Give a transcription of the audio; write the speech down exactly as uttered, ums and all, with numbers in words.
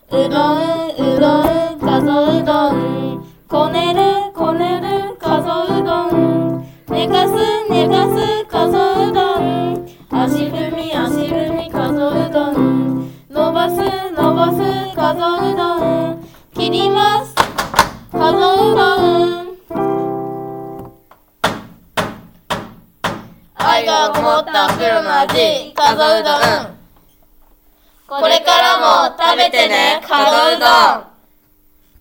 うどんうどんかぞうどん、こねるこねるかぞうどん、寝かす寝かすかぞうどん、足踏み足踏みかぞうどん、伸ばす伸ばすかぞうどん、切りますかぞうどん。愛がこもった袋の味、かぞうどん。これからも食べてね、かぞうどん。